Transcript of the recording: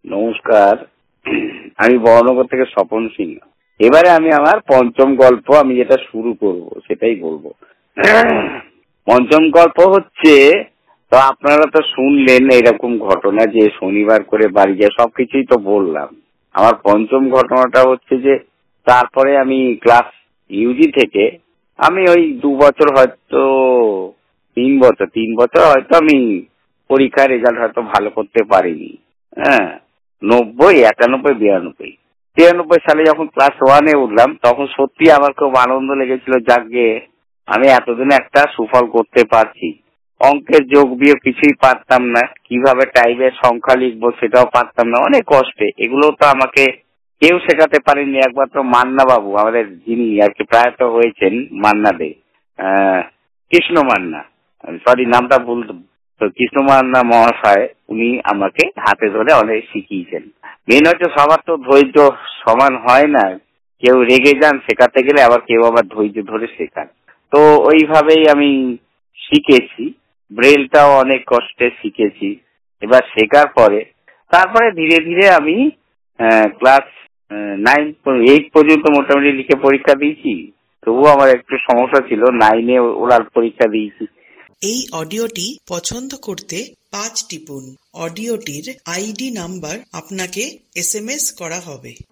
নমস্কার, আমি বর্ণনগর থেকে স্বপন সিংহ। এবারে আমি আমার পঞ্চম গল্প আমি যেটা শুরু করব সেটাই বলবো। পঞ্চম গল্প হচ্ছে, তো আপনারা তো শুনলেন এরকম ঘটনা যে শনিবার করে বাড়ি যায়, সবকিছুই তো বললাম। আমার পঞ্চম ঘটনাটা হচ্ছে যে তারপরে আমি ক্লাস ইউজি থেকে আমি ওই 2 বছর হয়তো 3 বছর হয়তো আমি পরীক্ষার রেজাল্ট হয়তো ভালো করতে পারিনি। হ্যাঁ, 90, 91, 92, 93 সালে যখন ক্লাস 1-এ উঠলাম তখন সত্যি আমার খুব আনন্দ লেগেছিল, যাকে আমি এতদিনে একটা সুফল করতে পারছি। অঙ্কের যোগ বিয়োগ কিছুই পারতাম না, কিভাবে টাইপের সংখ্যা লিখবো সেটাও পারতাম না, অনেক কষ্টে। এগুলো তো আমাকে কেউ শেখাতে পারেনি, একমাত্র মান্না বাবু, আমাদের যিনি আর কি প্রয়াত হয়েছেন, মান্না দে, কৃষ্ণ মান্না, সরি নামটা ভুল, তো কৃষ্ণ মান্না মহাশয় উনি আমাকে হাতে ধরে অনেক শিখিয়েছেন। মেন হচ্ছে সবার তো ধৈর্য সমান হয় না, কেউ রেগে যান শেখাতে গেলে, আবার কেউ আবার ধৈর্য ধরে শেখান। তো ওইভাবেই আমি শিখেছি, ব্রেলটাও অনেক কষ্টে শিখেছি। এবার শেখার পরে তারপরে ধীরে ধীরে আমি ক্লাস 8 পর্যন্ত মোটামুটি লিখে পরীক্ষা দিয়েছি। তবুও আমার একটু সমস্যা ছিল, 9-এ ওরাল পরীক্ষা দিয়েছি। এই অডিওটি পছন্দ করতে 5 টিপুন। অডিওটির আইডি নাম্বার আপনাকে SMS করা হবে।